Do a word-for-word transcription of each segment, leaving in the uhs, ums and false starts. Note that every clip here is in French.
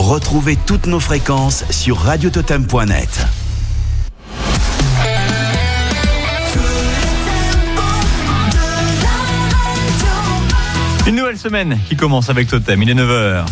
Retrouvez toutes nos fréquences sur radio totem point net. Une nouvelle semaine qui commence avec Totem, il est neuf heures.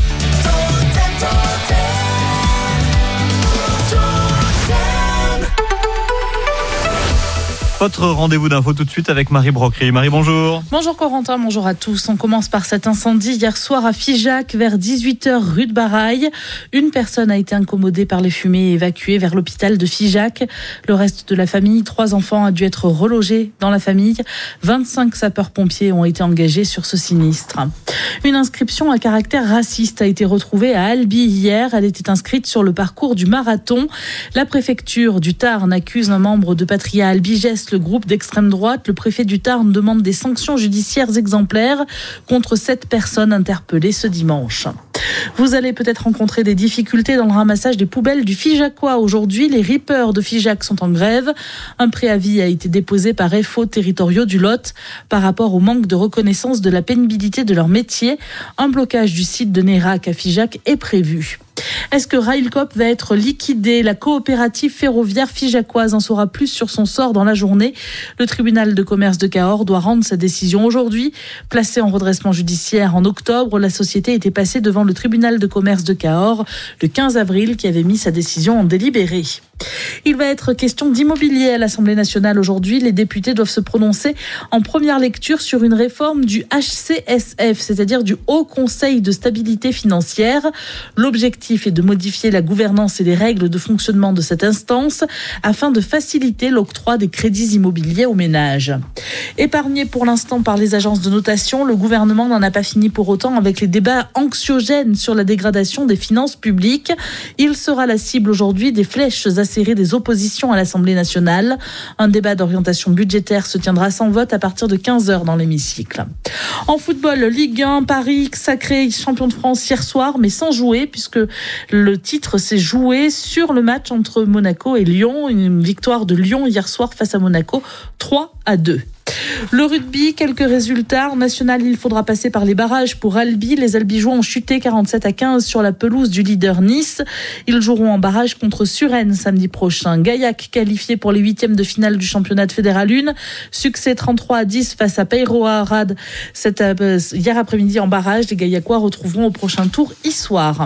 Votre rendez-vous d'info tout de suite avec Marie Brocry. Marie, bonjour. Bonjour Corentin, bonjour à tous. On commence par cet incendie hier soir à Figeac vers dix-huit heures rue de Baraille. Une personne a été incommodée par les fumées et évacuée vers l'hôpital de Figeac. Le reste de la famille, trois enfants, a dû être relogés dans la famille. vingt-cinq sapeurs-pompiers ont été engagés sur ce sinistre. Une inscription à caractère raciste a été retrouvée à Albi hier. Elle était inscrite sur le parcours du marathon. La préfecture du Tarn accuse un membre de Patria Albigest, le groupe d'extrême droite. Le préfet du Tarn demande des sanctions judiciaires exemplaires contre sept personnes interpellées ce dimanche. Vous allez peut-être rencontrer des difficultés dans le ramassage des poubelles du Figeacois. Aujourd'hui, les rippers de Figeac sont en grève. Un préavis a été déposé par F O territoriaux du Lot par rapport au manque de reconnaissance de la pénibilité de leur métier. Un blocage du site de Nérac à Figeac est prévu. Est-ce que Railcoop va être liquidé ? La coopérative ferroviaire figeacoise en saura plus sur son sort dans la journée. Le tribunal de commerce de Cahors doit rendre sa décision aujourd'hui. Placée en redressement judiciaire en octobre, la société était passée devant le tribunal de commerce de Cahors le quinze avril qui avait mis sa décision en délibéré. Il va être question d'immobilier à l'Assemblée nationale aujourd'hui. Les députés doivent se prononcer en première lecture sur une réforme du H C S F, c'est-à-dire du Haut Conseil de stabilité financière. L'objectif est de modifier la gouvernance et les règles de fonctionnement de cette instance afin de faciliter l'octroi des crédits immobiliers aux ménages. Épargné pour l'instant par les agences de notation, le gouvernement n'en a pas fini pour autant avec les débats anxiogènes sur la dégradation des finances publiques. Il sera la cible aujourd'hui des flèches acérées des oppositions à l'Assemblée nationale. Un débat d'orientation budgétaire se tiendra sans vote à partir de quinze heures dans l'hémicycle. En football, Ligue un, Paris sacré champion de France hier soir, mais sans jouer puisque le titre s'est joué sur le match entre Monaco et Lyon. Une victoire de Lyon hier soir face à Monaco, trois à deux. Le rugby, quelques résultats. En national, il faudra passer par les barrages pour Albi. Les Albigeois ont chuté quarante-sept à quinze sur la pelouse du leader Nice. Ils joueront en barrage contre Suresnes samedi prochain. Gaillac qualifié pour les huitièmes de finale du championnat de Fédéral un. Succès trente-trois à dix face à Peyrehorade cet, euh, hier après-midi en barrage. Les Gaillacois retrouveront au prochain tour Issoire.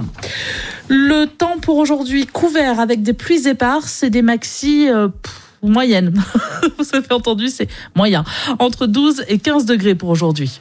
Le temps pour aujourd'hui couvert avec des pluies éparses et des maxis... Euh, moyenne. Vous avez entendu, c'est moyen. Entre douze et quinze degrés pour aujourd'hui.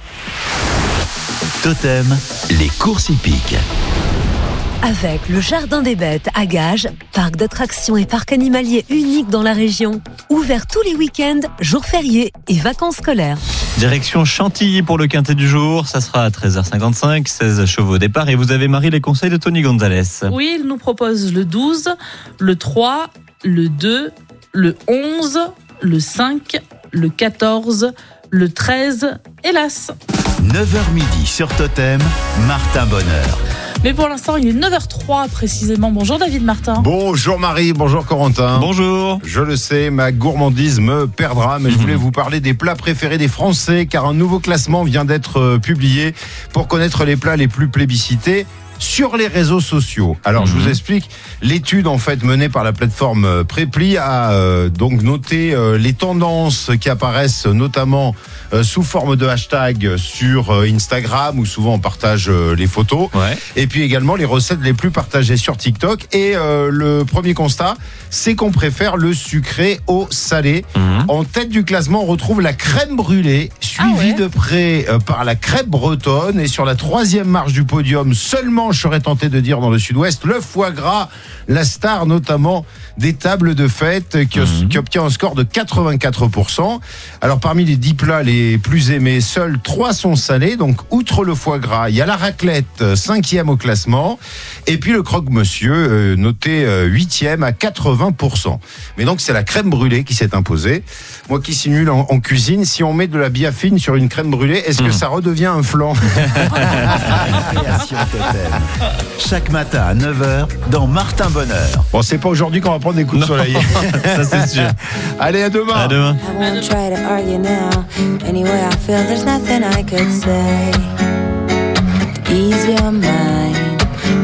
Totem, les courses hippiques. Avec le Jardin des Bêtes à Gages, parc d'attractions et parc animalier unique dans la région. Ouvert tous les week-ends, jours fériés et vacances scolaires. Direction Chantilly pour le quintet du jour. Ça sera à treize heures cinquante-cinq, seize chevaux au départ. Et vous avez, Marie, les conseils de Tony Gonzalez. Oui, il nous propose le douze, le trois, le deux, le onze, le cinq, le quatorze, le treize et l'As. neuf heures midi sur Totem, Martin Bonheur. Mais pour l'instant, il est neuf heures trois précisément. Bonjour David Martin. Bonjour Marie, bonjour Corentin. Bonjour. Je le sais, ma gourmandise me perdra, mais je voulais vous parler des plats préférés des Français, car un nouveau classement vient d'être publié pour connaître les plats les plus plébiscités sur les réseaux sociaux. Alors, mmh. je vous explique. L'étude, en fait, menée par la plateforme Preply a euh, donc noté euh, les tendances qui apparaissent notamment euh, sous forme de hashtag sur euh, Instagram, où souvent on partage euh, les photos. Ouais. Et puis également les recettes les plus partagées sur TikTok. Et euh, le premier constat, c'est qu'on préfère le sucré au salé. Mmh. En tête du classement, on retrouve la crème brûlée, suivie ah ouais. de près euh, par la crêpe bretonne. Et sur la troisième marche du podium, seulement, je serais tenté de dire dans le sud-ouest, le foie gras, la star notamment des tables de fête qui, mmh. qui obtient un score de quatre-vingt-quatre pour cent. Alors parmi les dix plats les plus aimés, seuls trois sont salés. Donc outre le foie gras, il y a la raclette, cinquième au classement. Et puis le croque-monsieur, euh, noté euh, huitième à quatre-vingts pour cent. Mais donc c'est la crème brûlée qui s'est imposée. Moi qui suis nul en, en cuisine, si on met de la biafine sur une crème brûlée, est-ce mmh. que ça redevient un flan? Chaque matin à neuf heures dans Martin Bonheur. Bon, c'est pas aujourd'hui qu'on va prendre des coups de soleil. Ça c'est sûr. Allez, à demain. À demain.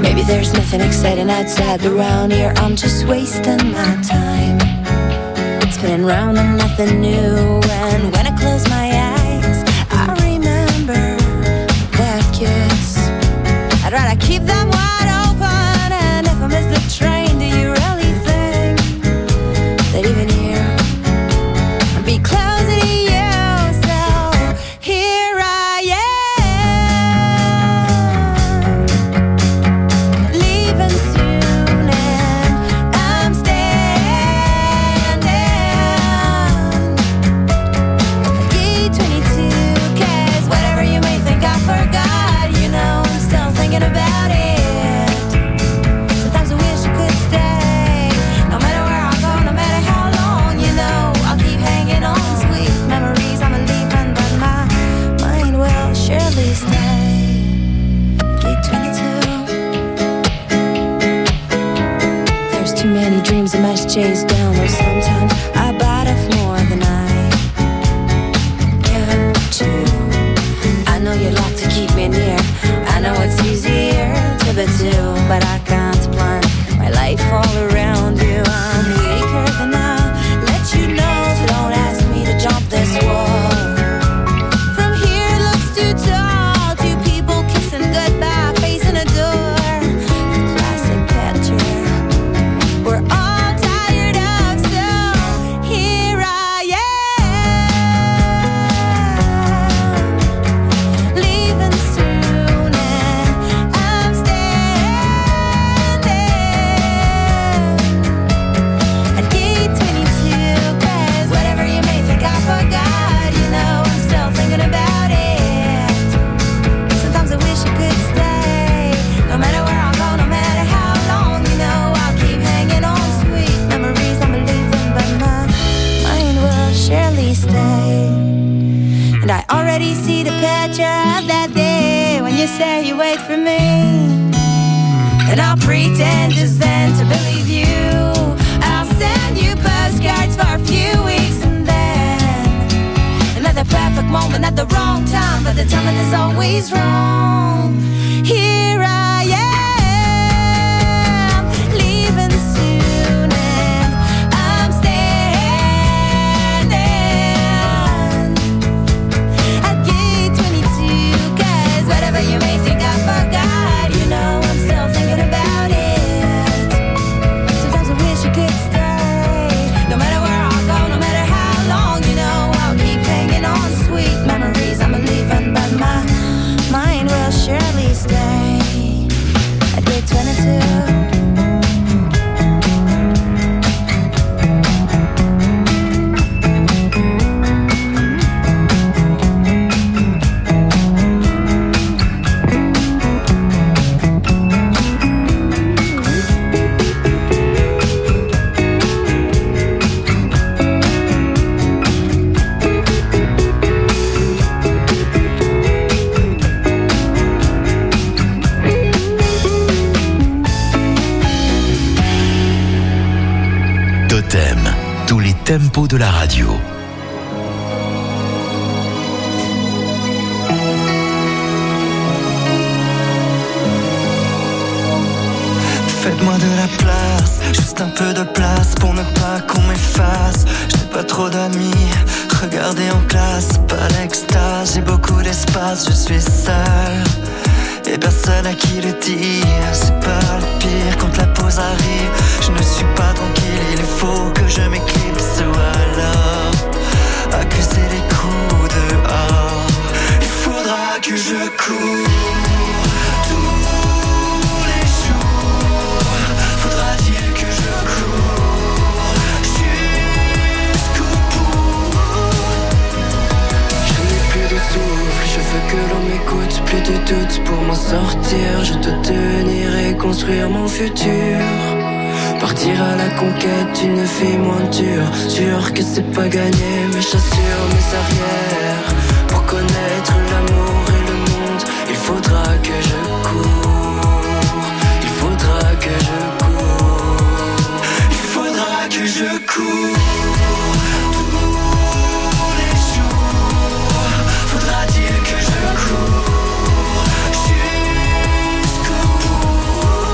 Maybe there's nothing exciting outside, but around here I'm just wasting my time, spinning round on nothing new. And when I close my eyes, I remember that kiss. I'd rather keep them wide open. And if I miss the train, do you really think that even here I'd be closer to you? So here I am, leaving soon, and I'm standing at gate twenty-two. Cause whatever you may think I forgot, you know I'm still thinking about it. Sometimes I wish I could stay, no matter where I go, no matter how long, you know I'll keep hanging on. Sweet memories I'm leaving, but my mind will surely stay. Gate twenty-two. There's too many dreams I must chase down, though sometimes I bite off more than I can chew. I know you'd like to keep me near, I know it's easier to be two, but I can't plan my life all around you. I'm weaker than I'll let you know, so don't ask me to jump this wall. From here it looks too tall, two people kissing goodbye, facing a door. The classic picture we're all tired of, so here I am, leaving soon, and I'm standing at gate twenty-two. Cause whatever you may think I forgot, you know I'm still thinking about it. Sometimes I wish I could stay, no matter where I go, no matter how long, you know I'll keep hanging on. Sweet memories I'm leaving, but my mind will surely stay. And I already see the picture of that day when you say you wait for me, and I'll pretend just then to believe you. I'll send you postcards for a few weeks, and then another perfect moment at the wrong time, but the timing is always wrong. Here I am, leaving soon, and I'm standing at gate twenty-two. Cause whatever you may think I forgot, you know I'm still thinking about it. Sometimes I wish you could stay, no matter where I go, no matter how long, you know I'll keep hanging on. Sweet memories I'm leaving, but my mind will surely stay at gate twenty-two. Totem, tous les tempos de la radio. Faites-moi de la place, juste un peu de place pour ne pas qu'on m'efface. J'ai pas trop d'amis, regardez en classe, pas l'extase. J'ai beaucoup d'espace, je suis seul et personne à qui le dire. C'est pas le pire quand la pause arrive. Je ne suis pas tranquille, il faut que je m'éclipse ou alors accuser les coups dehors. Il faudra que je cours tous les jours. Faudra-t-il que je cours jusqu'au bout? Je n'ai plus de souffle, je veux que l'on m'écoute. Plus de doute pour m'en sortir. Je dois tenir et construire mon futur. Partir à la conquête d'une vie moins dure. Sûr que c'est pas gagné, mes chassures, mes arrières. Pour connaître l'amour et le monde, il faudra que je cours. Il faudra que je cours. Il faudra que je cours tous les jours. Faudra-t-il que je cours jusqu'au bout?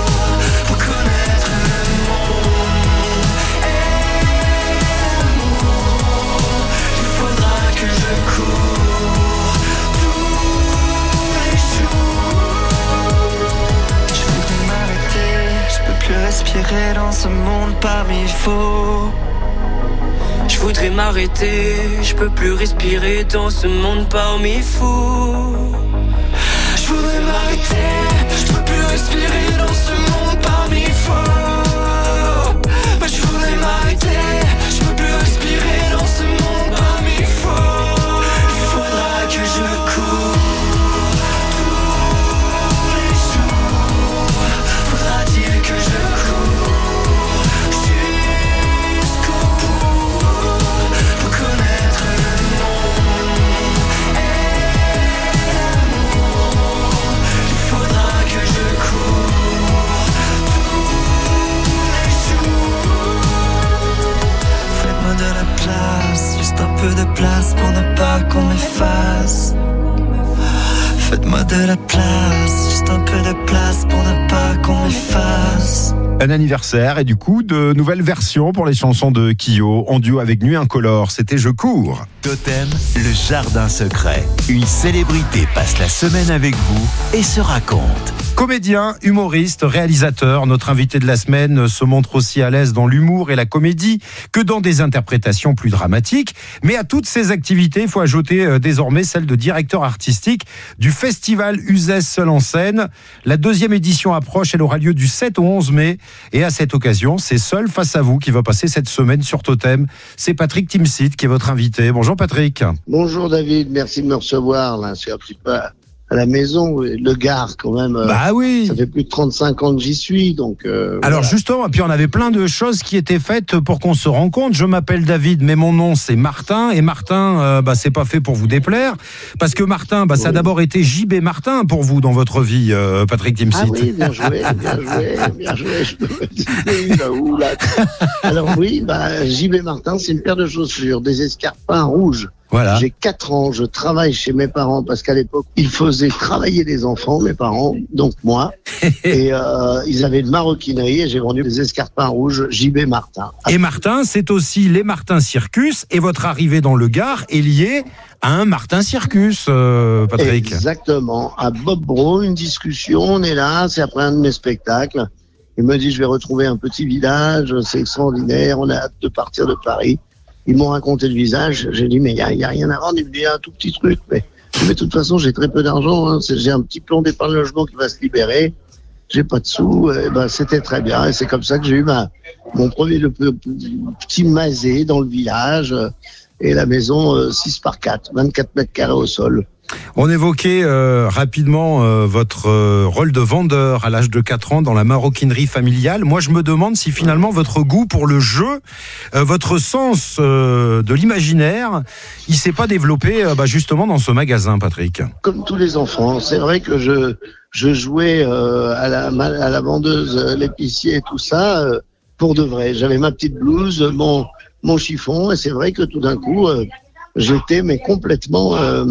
respirer dans ce monde parmi faux. Je voudrais m'arrêter, je peux plus respirer dans ce monde parmi fous. Je voudrais m'arrêter, je peux plus respirer dans ce monde parmi fous. Bah, je voudrais m'arrêter, je peux plus respirer dans ce monde parmi fous. Il faudra que je cours tous les jours. Faudra-t-il que je cours jusqu'au bout pour connaître le monde et l'amour. Il faudra que je cours tous les jours. Faites-moi de la place, juste un peu de place pour ne pas qu'on m'efface. Faites-moi de la place, juste un peu de place pour ne pas qu'on m'efface. Un anniversaire et du coup de nouvelles versions pour les chansons de Kyo en duo avec Nuit Incolore. C'était Je cours. Totem, le jardin secret. Une célébrité passe la semaine avec vous et se raconte. Comédien, humoriste, réalisateur, notre invité de la semaine se montre aussi à l'aise dans l'humour et la comédie que dans des interprétations plus dramatiques. Mais à toutes ces activités, il faut ajouter euh, désormais celle de directeur artistique du festival Uzès Seul en scène. La deuxième édition approche, elle aura lieu du sept au onze mai. Et à cette occasion, c'est Seul face à vous qui va passer cette semaine sur Totem. C'est Patrick Timsit qui est votre invité. Bonjour Patrick. Bonjour David, merci de me recevoir. Là, c'est un petit peu à la maison, le Gard quand même. Bah oui. Ça fait plus de trente-cinq ans que j'y suis, donc. Euh, Alors voilà. justement, puis on avait plein de choses qui étaient faites pour qu'on se rencontre. Je m'appelle David, mais mon nom c'est Martin. Et Martin, euh, bah c'est pas fait pour vous déplaire, parce que Martin, bah ça a Oui. d'abord été J B Martin pour vous dans votre vie, euh, Patrick Timsit. Ah oui, bien joué, bien joué, bien joué. Je peux me dire, où, là. Alors oui, bah J B Martin, c'est une paire de chaussures, des escarpins rouges. Voilà. J'ai quatre ans, je travaille chez mes parents parce qu'à l'époque, ils faisaient travailler les enfants, mes parents, donc moi. Et euh, ils avaient une maroquinerie et j'ai vendu des escarpins rouges J B Martin. Et Martin, c'est aussi les Martin Circus. Et votre arrivée dans le Gard est liée à un Martin Circus, euh, Patrick. Exactement. À Bob Bro, une discussion, on est là, c'est après un de mes spectacles. Il me dit, je vais retrouver un petit village, c'est extraordinaire, on a hâte de partir de Paris. Ils m'ont raconté le visage, j'ai dit, mais il n'y a, y a rien à vendre, il me dit, un tout petit truc. Mais, mais de toute façon, j'ai très peu d'argent, hein. J'ai un petit plan d'épargne logement qui va se libérer, j'ai pas de sous, et ben, c'était très bien. Et c'est comme ça que j'ai eu ma, mon premier le, le, le petit masé dans le village, et la maison euh, six par quatre, vingt-quatre mètres carrés au sol. On évoquait euh, rapidement euh, votre euh, rôle de vendeur à l'âge de quatre ans dans la maroquinerie familiale. Moi, je me demande si finalement votre goût pour le jeu, euh, votre sens euh, de l'imaginaire, il s'est pas développé euh, bah, justement dans ce magasin, Patrick. Comme tous les enfants, c'est vrai que je je jouais euh, à la à la vendeuse, euh, l'épicier et tout ça euh, pour de vrai. J'avais ma petite blouse, mon mon chiffon, et c'est vrai que tout d'un coup, euh, j'étais mais complètement euh,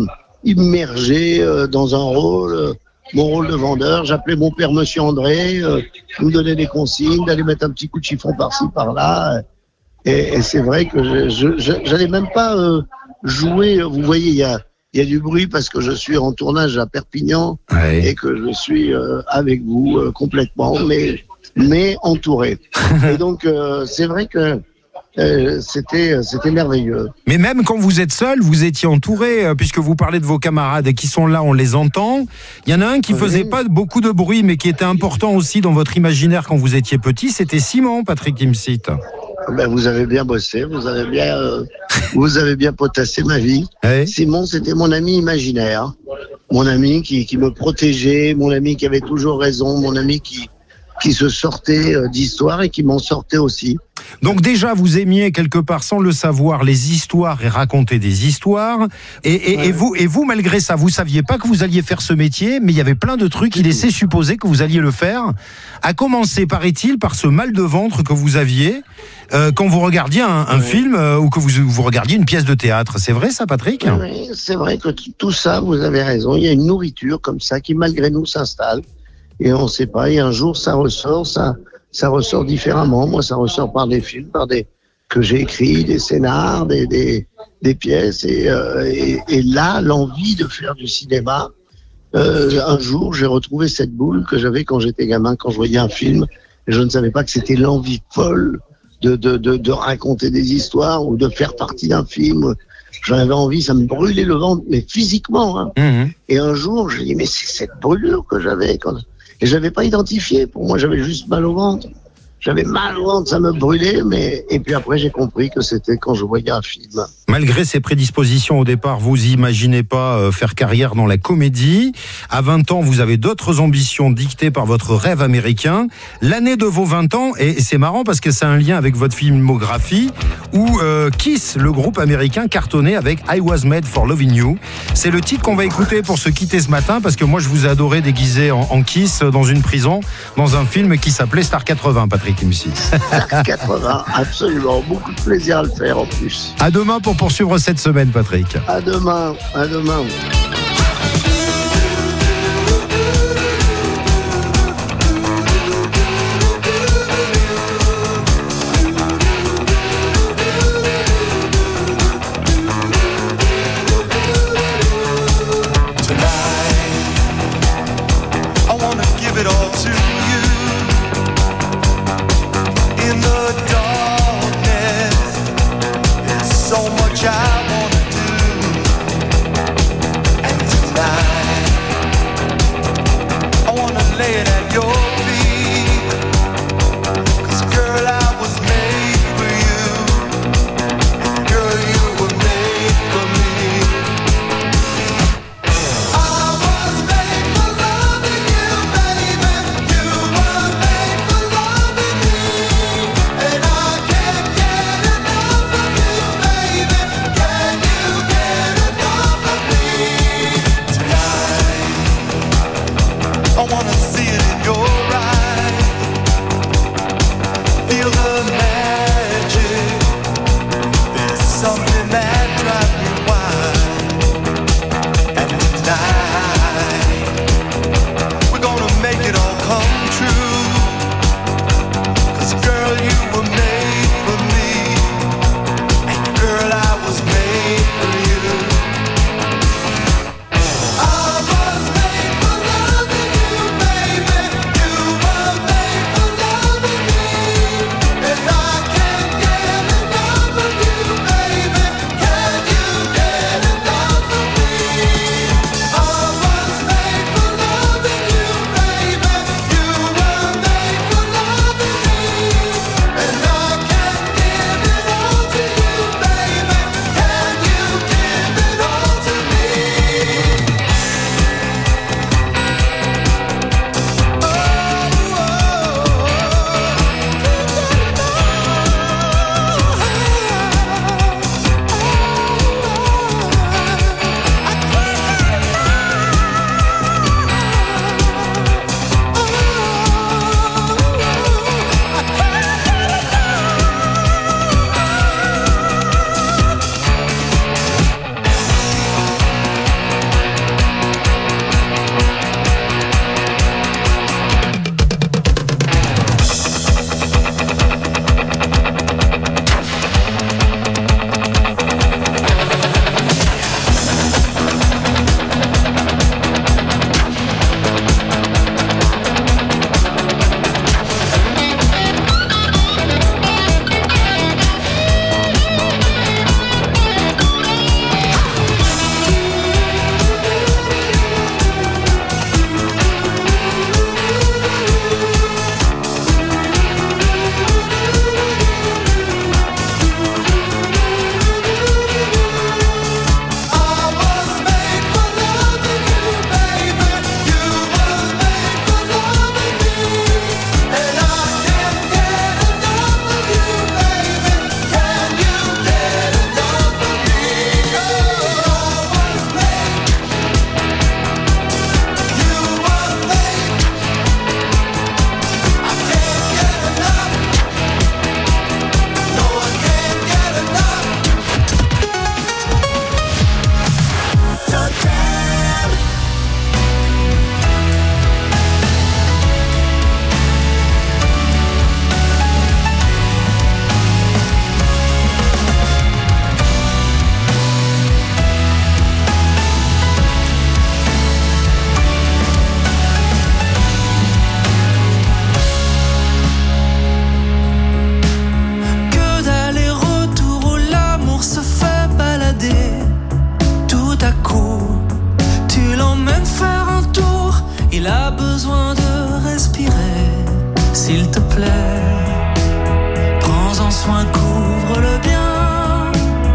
immergé euh, dans un rôle, euh, mon rôle de vendeur. J'appelais mon père Monsieur André, euh, il me donnait des consignes, d'aller mettre un petit coup de chiffon par-ci, par-là. Et, et c'est vrai que je, je, je j'allais même pas euh, jouer. Vous voyez, il y a, il y a du bruit parce que je suis en tournage à Perpignan Ouais. et que je suis euh, avec vous euh, complètement, mais mais entouré. Et donc euh, c'est vrai que Euh, c'était c'était merveilleux. Mais même quand vous êtes seul, vous étiez entouré, euh, puisque vous parlez de vos camarades et qui sont là, on les entend. Il y en a un qui Oui. faisait pas beaucoup de bruit, mais qui était important aussi dans votre imaginaire quand vous étiez petit, c'était Simon, Patrick Timsit. Ben vous avez bien bossé, vous avez bien euh, vous avez bien potassé ma vie. Ouais. Simon, c'était mon ami imaginaire, mon ami qui qui me protégeait, mon ami qui avait toujours raison, mon ami qui qui se sortait euh, d'histoire et qui m'en sortait aussi. Donc déjà, vous aimiez quelque part, sans le savoir, les histoires et raconter des histoires. Et, et, Ouais. et vous, et vous, malgré ça, vous saviez pas que vous alliez faire ce métier, mais il y avait plein de trucs qui laissaient supposer que vous alliez le faire. À commencer, paraît-il, par ce mal de ventre que vous aviez euh, quand vous regardiez un, un Ouais. film euh, ou que vous, vous regardiez une pièce de théâtre. C'est vrai ça, Patrick ? Oui, c'est vrai que t- tout ça, vous avez raison. Il y a une nourriture comme ça qui, malgré nous, s'installe. Et on ne sait pas. Et un jour, ça ressort, ça, ça ressort différemment. Moi, ça ressort par des films, par des que j'ai écrits, des scénars, des des, des pièces. Et, euh, et, et là, l'envie de faire du cinéma. Euh, un jour, j'ai retrouvé cette boule que j'avais quand j'étais gamin, quand je voyais un film. Et je ne savais pas que c'était l'envie folle de, de, de, de raconter des histoires ou de faire partie d'un film. J'en avais envie, ça me brûlait le ventre, mais physiquement. Hein. Mmh. Et un jour, je dis, mais c'est cette brûlure que j'avais. Quand... Et je n'avais pas identifié. Pour moi, j'avais juste mal au ventre. J'avais mal au ventre, ça me brûlait, mais et puis après j'ai compris que c'était quand je voyais un film. Malgré ces prédispositions au départ, vous imaginez pas faire carrière dans la comédie. À vingt ans, vous avez d'autres ambitions dictées par votre rêve américain. L'année de vos vingt ans, et c'est marrant parce que c'est un lien avec votre filmographie, où euh, Kiss, le groupe américain, cartonnait avec I Was Made for Loving You. C'est le titre qu'on va écouter pour se quitter ce matin, parce que moi je vous ai adoré déguisé en, en Kiss dans une prison, dans un film qui s'appelait Star quatre-vingts, Patrick. Star quatre-vingts, absolument, beaucoup de plaisir à le faire en plus. À demain pour poursuivre cette semaine, Patrick. À demain, à demain. So much I wanna do, and s'il te plaît, prends-en soin, couvre-le bien,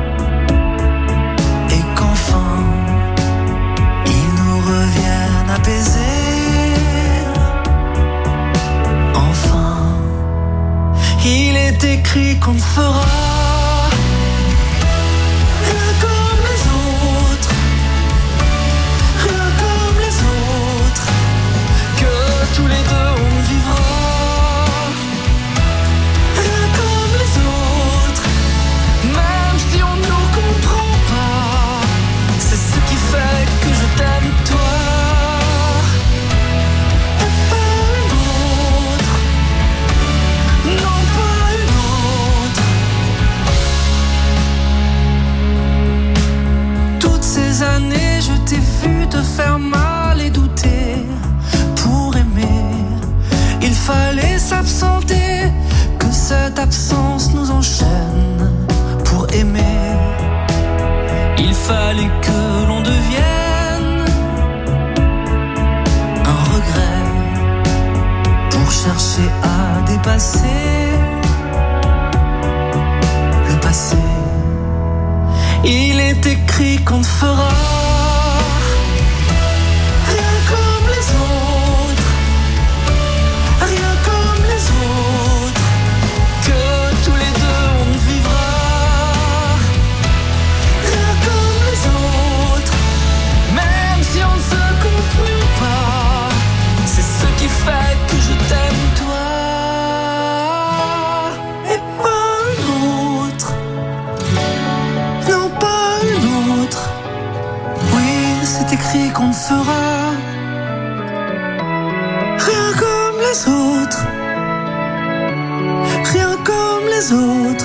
et qu'enfin il nous revienne apaisé. Enfin, il est écrit qu'on ne fera rien comme les autres, rien comme les autres, que tous les deux on vivra rien comme les autres, même si on ne nous comprend pas. C'est ce qui fait que je t'aime toi, et pas une autre, non pas une autre. Toutes ces années je t'ai vu te faire mal et douter. Pour aimer, il fallait s'absenter, que cette absence nous enchaîne. Pour aimer, il fallait que l'on devienne un regret, pour chercher à dépasser le passé. Il est écrit qu'on ne fera rien comme les autres, rien comme les autres, que tous les deux on vivra rien comme les autres, même si on ne se comprend pas. C'est ce qui fait que je t'aime toi, et pas une autre, non pas une autre. Oui, c'est écrit qu'on ne fera rien comme les autres, rien comme les autres.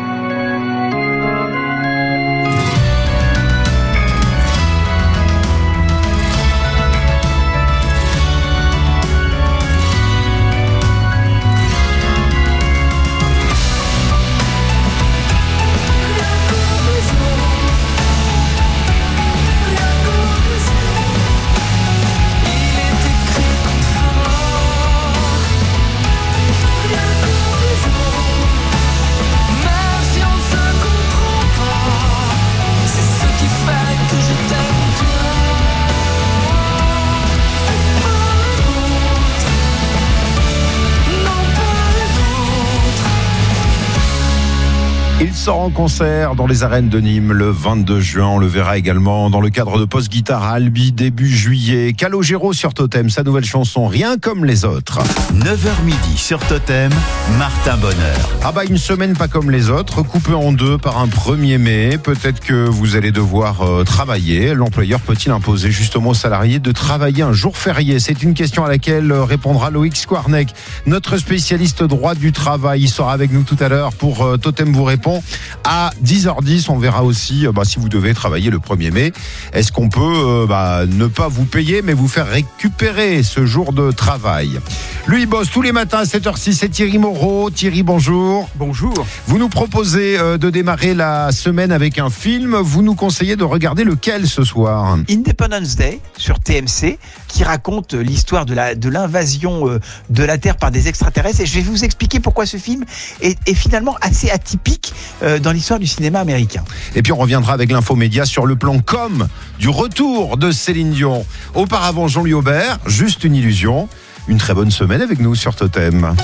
Il sort en concert dans les arènes de Nîmes le vingt-deux juin. On le verra également dans le cadre de Post Guitare à Albi début juillet. Calogero sur Totem, sa nouvelle chanson Rien comme les autres. neuf heures midi sur Totem, Martin Bonheur. Ah bah une semaine pas comme les autres, coupée en deux par un premier mai. Peut-être que vous allez devoir euh, travailler. L'employeur peut-il imposer justement aux salariés de travailler un jour férié? C'est une question à laquelle répondra Loïc Squarnec, notre spécialiste droit du travail. Il sera avec nous tout à l'heure pour euh, Totem vous répond. À dix heures dix, on verra aussi euh, bah, si vous devez travailler le premier mai. Est-ce qu'on peut euh, bah, ne pas vous payer mais vous faire récupérer ce jour de travail? Lui, il bosse tous les matins à sept heures six. C'est Thierry Moreau. Thierry, bonjour. Bonjour. Vous nous proposez euh, de démarrer la semaine avec un film. Vous nous conseillez de regarder lequel ce soir? Independence Day sur T M C, qui raconte l'histoire de la de l'invasion euh, de la Terre par des extraterrestres. Et je vais vous expliquer pourquoi ce film est, est finalement assez atypique euh, dans l'histoire du cinéma américain. Et puis on reviendra avec l'info média sur le plan com du retour de Céline Dion. Auparavant, Jean-Louis Aubert, Juste une illusion. Une très bonne semaine avec nous sur Totem.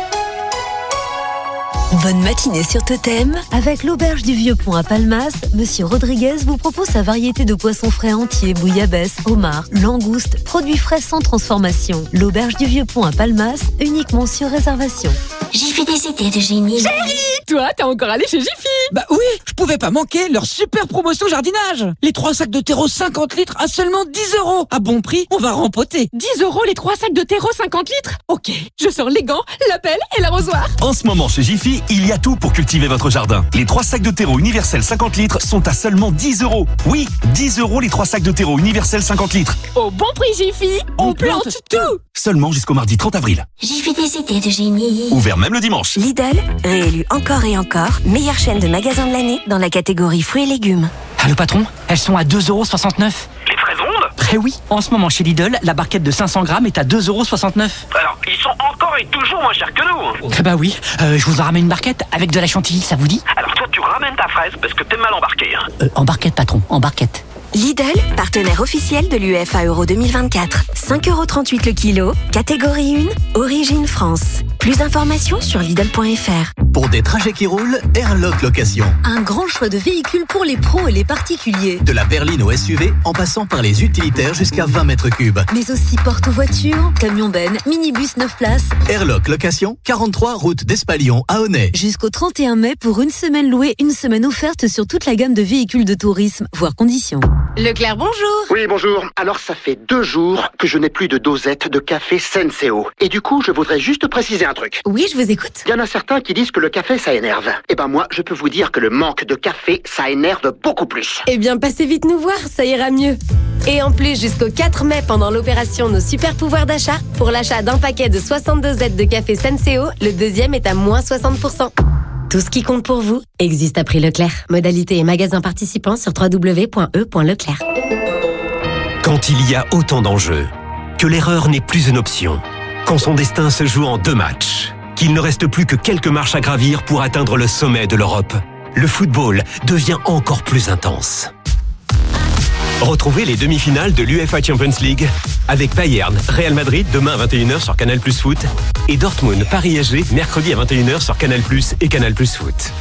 Bonne matinée sur Totem. Avec l'auberge du Vieux Pont à Palmas, Monsieur Rodriguez vous propose sa variété de poissons frais entiers, bouillabaisse, homard, langoustes, produits frais sans transformation. L'auberge du Vieux Pont à Palmas, uniquement sur réservation. J'ai fait des idées de génie. Chérie, toi, t'es encore allé chez Jiffy? Bah oui, je pouvais pas manquer leur super promotion jardinage. Les trois sacs de terreau cinquante litres à seulement dix euros. À bon prix, on va rempoter. dix euros les trois sacs de terreau cinquante litres? Ok, je sors les gants, la pelle et l'arrosoir. En ce moment chez Jiffy, il y a tout pour cultiver votre jardin. Les trois sacs de terreau universel cinquante litres sont à seulement dix euros. Oui, dix euros les trois sacs de terreau universel cinquante litres. Au bon prix Jiffy, on, on plante, plante tout. Seulement jusqu'au mardi trente avril. J'ai fait des idées de génie. Ouvert même le dimanche. Lidl, réélu encore et encore, meilleure chaîne de magasins de l'année dans la catégorie fruits et légumes. Ah, le patron, elles sont à deux euros soixante-neuf. Les fraises rondes? Eh oui, en ce moment chez Lidl, la barquette de cinq cents grammes est à deux euros soixante-neuf. Alors, ils sont encore et toujours moins chers que nous. Eh bah oui, euh, je vous en ramène une barquette avec de la chantilly, ça vous dit? Alors toi, tu ramènes ta fraise parce que t'es mal embarqué. Hein. euh, En barquette, patron, en barquette. Lidl, partenaire officiel de l'U E F A Euro deux mille vingt-quatre. cinq euros trente-huit le kilo, catégorie un, origine France. Plus d'informations sur Lidl point F R. Pour des trajets qui roulent, Airlock Location. Un grand choix de véhicules pour les pros et les particuliers. De la berline au S U V, en passant par les utilitaires jusqu'à vingt mètres cubes. Mais aussi porte-voitures, camions-bennes, minibus neuf places. Airlock Location, quarante-trois route d'Espalion à Honnay. Jusqu'au trente et un mai pour une semaine louée, une semaine offerte sur toute la gamme de véhicules de tourisme, voire conditions. Leclerc, bonjour. Oui, bonjour. Alors, ça fait deux jours que je n'ai plus de dosette de café Senseo. Et du coup, je voudrais juste préciser un truc. Oui, je vous écoute. Il y en a certains qui disent que le café, ça énerve. Eh ben moi, je peux vous dire que le manque de café, ça énerve beaucoup plus. Eh bien, passez vite nous voir, ça ira mieux. Et en plus, jusqu'au quatre mai, pendant l'opération Nos Super Pouvoirs d'achat, pour l'achat d'un paquet de soixante-deux Z de café Senseo, le deuxième est à moins soixante pour cent. Tout ce qui compte pour vous existe à prix Leclerc. Modalité et magasins participants sur w w w point e point leclerc. Quand il y a autant d'enjeux, que l'erreur n'est plus une option, quand son destin se joue en deux matchs, qu'il ne reste plus que quelques marches à gravir pour atteindre le sommet de l'Europe, le football devient encore plus intense. Retrouvez les demi-finales de l'UEFA Champions League avec Bayern, Real Madrid demain à vingt et une heures sur Canal Plus Foot et Dortmund, Paris S G mercredi à vingt et une heures sur Canal Plus et Canal Plus Foot.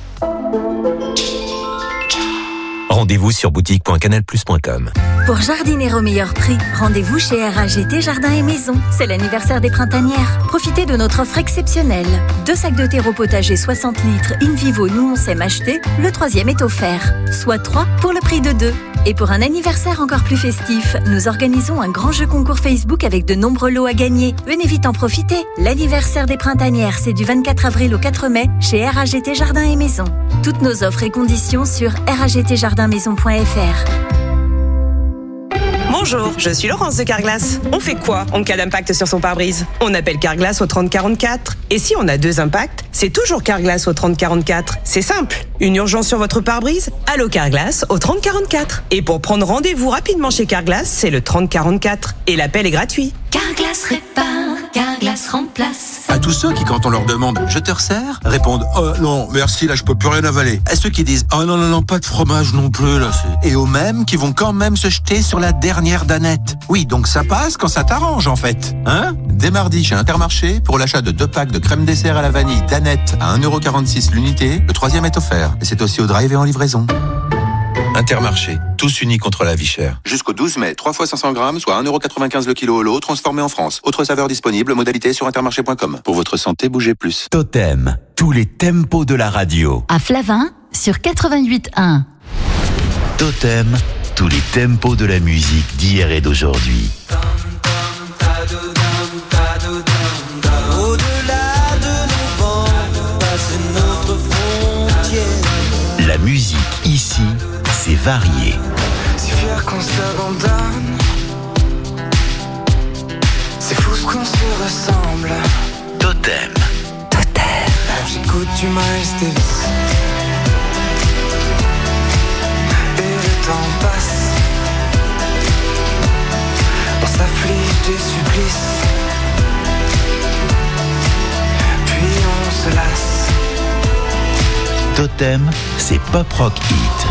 Rendez-vous sur boutique point canal plus point com. Pour jardiner au meilleur prix, rendez-vous chez R A G T Jardin et Maison. C'est l'anniversaire des printanières. Profitez de notre offre exceptionnelle. Deux sacs de terreau potager soixante litres in vivo, nous on sait m'acheter. Le troisième est offert, soit trois pour le prix de deux. Et pour un anniversaire encore plus festif, nous organisons un grand jeu concours Facebook avec de nombreux lots à gagner. Venez vite en profiter. L'anniversaire des printanières, c'est du vingt-quatre avril au quatre mai chez R A G T Jardin et Maison. Toutes nos offres et conditions sur r a g t jardin maison point f r. Bonjour, je suis Laurence de Carglass. On fait quoi en cas d'impact sur son pare-brise? On appelle Carglass au trente quarante-quatre. Et si on a deux impacts, c'est toujours Carglass au trente quarante-quatre. C'est simple. Une urgence sur votre pare-brise? Allô Carglass au trente quarante-quatre. Et pour prendre rendez-vous rapidement chez Carglass, c'est le trente quarante-quatre. Et l'appel est gratuit. Carglass répare, Carglass remplace. À tous ceux qui, quand on leur demande « Je te resserre ?» répondent « Oh non, merci, là je peux plus rien avaler ». À ceux qui disent « Oh non, non, non, pas de fromage non plus, là c'est... » Et aux mêmes qui vont quand même se jeter sur la dernière danette. Oui, donc ça passe quand ça t'arrange en fait. Hein? Dès mardi chez Intermarché, pour l'achat de deux packs de crème dessert à la vanille danette à un euro quarante-six l'unité, le troisième est offert. Et c'est aussi au drive et en livraison. Intermarché, tous unis contre la vie chère. Jusqu'au douze mai, trois fois cinq cents grammes, soit un euro quatre-vingt-quinze le kilo au lot, transformé en France. Autre saveur disponible, modalité sur intermarché point com. Pour votre santé, bougez plus. Totem, tous les tempos de la radio. À Flavin, sur quatre-vingt-huit un. Totem, tous les tempos de la musique d'hier et d'aujourd'hui. Au-delà de nos vents, passer notre frontière. La musique ici, c'est varié. Si fier qu'on s'abandonne, c'est fou ce qu'on se ressemble. Totem. Totem. J'écoute du Miles Davis. Et le temps passe. On s'afflige des supplices. Puis on se lasse. Totem, c'est Pop Rock Hit.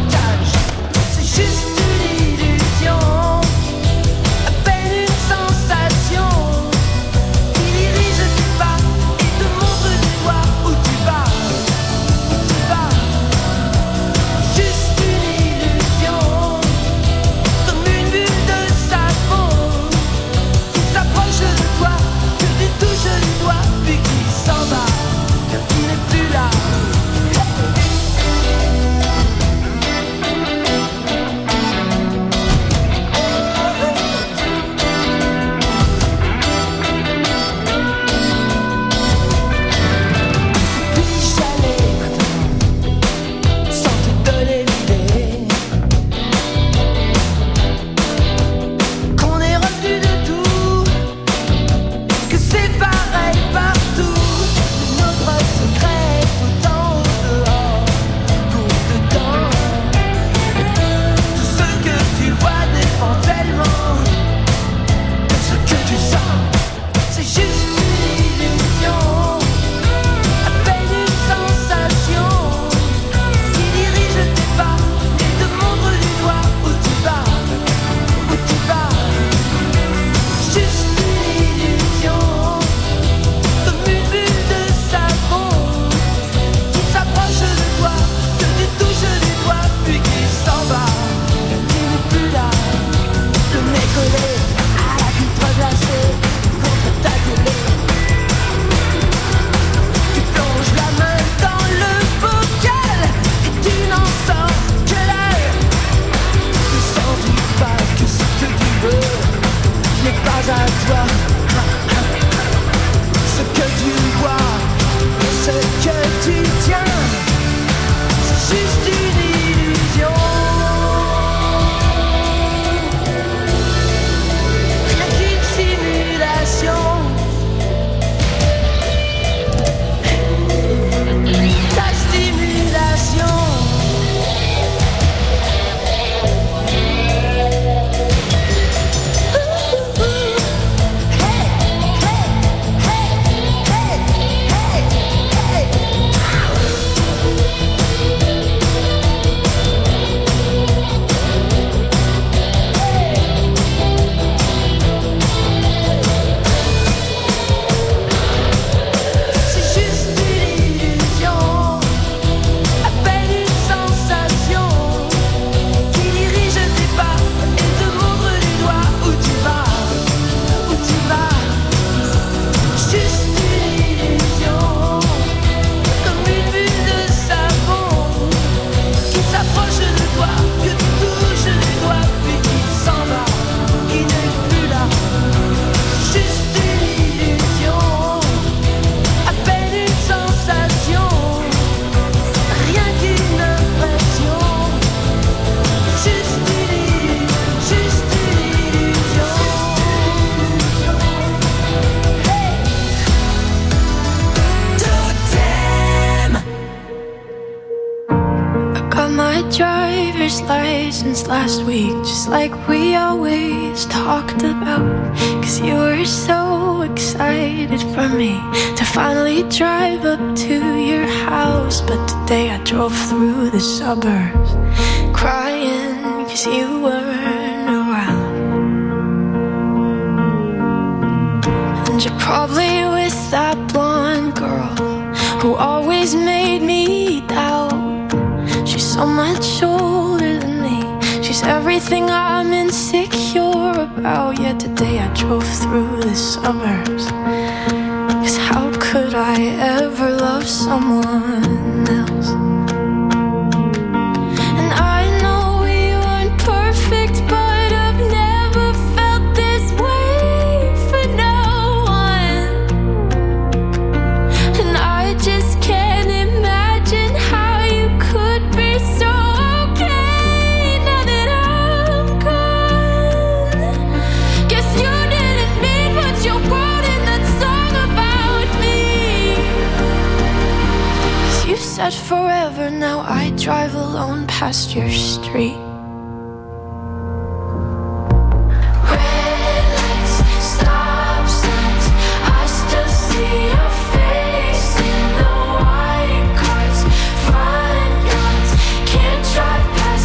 sabotage. C'est juste une illusion, à peine une sensation qui dirige tes pas et te montre du doigt où tu vas, où tu vas. Juste une illusion, comme une bulle de savon qui s'approche de toi, que tu touches du doigt, puis qui s'en va, qui n'est plus là. Puis j'allais maintenant, sans te donner l'idée qu'on est revenu de tout, que c'est pareil partout. Notre secret tout en haut dehors, tout dedans. Tout ce que tu vois dépend tellement de ce que tu sens. C'est juste une illusion, à peine une sensation qui dirige tes pas et te montre du doigt où tu vas, où tu vas. Juste une illusion, comme une bulle de savon qui s'approche de toi, que tu touches du doigt, puis qui s'en va, qui n'est plus là. Le nez collé à la vitre glacée contre ta télé. Tu plonges la main dans le bocal et tu n'en sors que l'air. Ne sens-tu pas que ce que tu veux n'est pas à toi? Ce que tu vois et ce que tu tiens, c'est juste une illusion. Rien qu'une simulation. Ta stimulation. C'est juste une illusion, à peine une sensation qui dirige tes pas et te montre du doigt où tu vas, où tu vas. Juste une illusion, comme une bulle de savon qui s'approche de toi, que tu touches du doigt, puis qui s'en va, qui n'est plus là. Juste une illusion, à peine une sensation, rien qu'une impression. Juste une illusion, juste une illusion. Hey. Totem. I got my driver's license last week, just like we always talked about. Cause you were so excited for me to finally drive up to your house. But today I drove through the suburbs crying cause you weren't around. And you're probably with that blonde girl who always made me doubt. She's so much older than me. She's everything I'm insecure about. Yet today I drove through the suburbs. Cause how could I ever love someone else? And I know we weren't perfect, but I've never felt this way for no one. And I just can't imagine how you could be so okay now that I'm gone. Guess you didn't mean what you wrote in that song about me. Cause you said forever, now I drive alone past your street. Red lights, stop signs, I still see your face in the white cars, front yards, can't drive past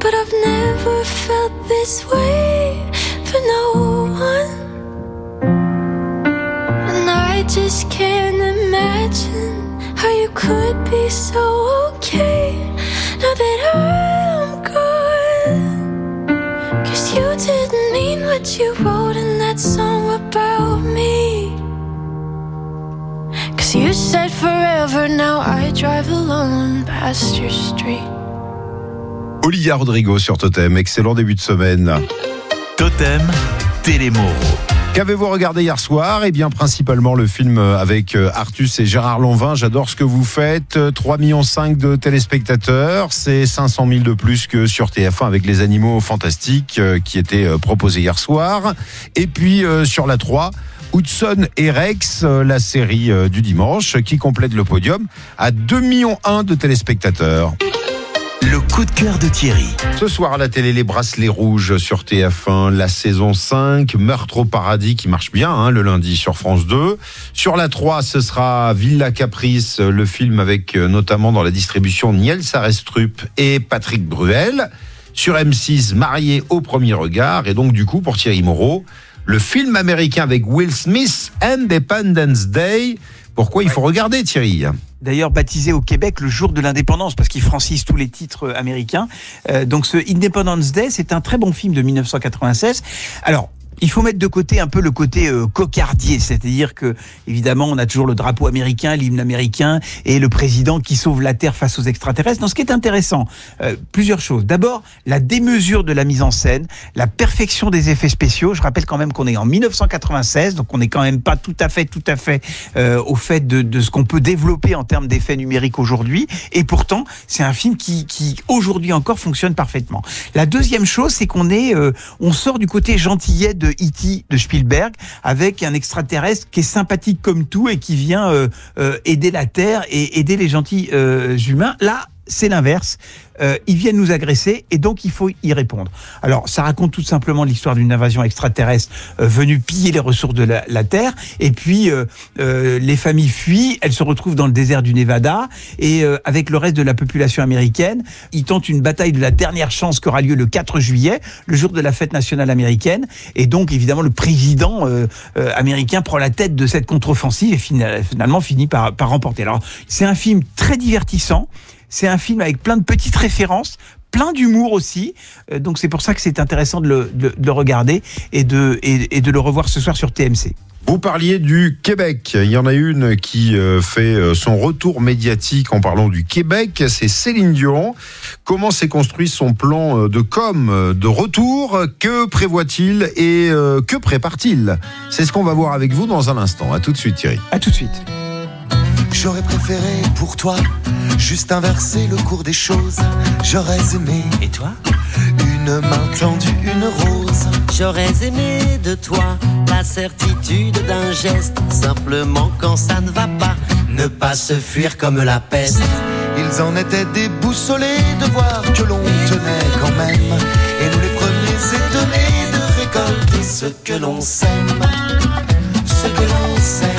but I've never felt this way for no one. And I just can't imagine how you could be so okay now that I'm gone. Cause you didn't mean what you wrote in that song about me. Cause you said forever, now I drive alone past your street. Olivia Rodrigo sur Totem, excellent début de semaine. Totem, Télémoro. Qu'avez-vous regardé hier soir ? Eh bien, principalement le film avec Artus et Gérard Lanvin. J'adore ce que vous faites. trois virgule cinq millions de téléspectateurs. C'est cinq cent mille de plus que sur T F un avec les animaux fantastiques qui étaient proposés hier soir. Et puis, sur la trois, Hudson et Rex, la série du dimanche, qui complète le podium à deux virgule un millions de téléspectateurs. Le coup de cœur de Thierry. Ce soir à la télé, les bracelets rouges sur T F un, la saison cinq, Meurtre au paradis qui marche bien hein, le lundi sur France deux. Sur la trois, ce sera Villa Caprice, le film avec notamment dans la distribution Niels Arestrup et Patrick Bruel. Sur M six, Marié au premier regard. Et donc du coup, pour Thierry Moreau, le film américain avec Will Smith, Independence Day. Pourquoi il faut regarder, Thierry ? D'ailleurs baptisé au Québec le jour de l'indépendance parce qu'il francise tous les titres américains. Euh, donc ce Independence Day, c'est un très bon film de dix-neuf cent quatre-vingt-seize. Alors, il faut mettre de côté un peu le côté euh, cocardier, c'est-à-dire que évidemment on a toujours le drapeau américain, l'hymne américain et le président qui sauve la terre face aux extraterrestres. Donc ce qui est intéressant, euh, plusieurs choses. D'abord, la démesure de la mise en scène, la perfection des effets spéciaux. Je rappelle quand même qu'on est en dix-neuf cent quatre-vingt-seize, donc on n'est quand même pas tout à fait, tout à fait euh, au fait de, de ce qu'on peut développer en termes d'effets numériques aujourd'hui. Et pourtant, c'est un film qui, qui aujourd'hui encore fonctionne parfaitement. La deuxième chose, c'est qu'on est, euh, on sort du côté gentillet de E T de Spielberg avec un extraterrestre qui est sympathique comme tout et qui vient euh, euh, aider la Terre et aider les gentils euh, humains. Là, c'est l'inverse. Euh, ils viennent nous agresser et donc il faut y répondre. Alors, ça raconte tout simplement l'histoire d'une invasion extraterrestre euh, venue piller les ressources de la, la Terre. Et puis, euh, euh, les familles fuient. Elles se retrouvent dans le désert du Nevada. Et euh, avec le reste de la population américaine, ils tentent une bataille de la dernière chance qui aura lieu le quatre juillet, le jour de la fête nationale américaine. Et donc, évidemment, le président euh, euh, américain prend la tête de cette contre-offensive et finalement finit par, par remporter. Alors, c'est un film très divertissant. C'est un film avec plein de petites références, plein d'humour aussi. Euh, donc c'est pour ça que c'est intéressant de le, de, de le regarder et de, et, et de le revoir ce soir sur T M C. Vous parliez du Québec. Il y en a une qui fait son retour médiatique en parlant du Québec. C'est Céline Dion. Comment s'est construit son plan de com de retour ? Que prévoit-il et que prépare-t-il ? C'est ce qu'on va voir avec vous dans un instant. À tout de suite, Thierry. À tout de suite. J'aurais préféré pour toi juste inverser le cours des choses. J'aurais aimé. Et toi ? Une main tendue, une rose. J'aurais aimé de toi la certitude d'un geste. Simplement quand ça ne va pas, ne pas se fuir comme la peste. Ils en étaient déboussolés de voir que l'on tenait quand même. Et nous les premiers étonnés de récolter ce que l'on sème. Ce que l'on sème.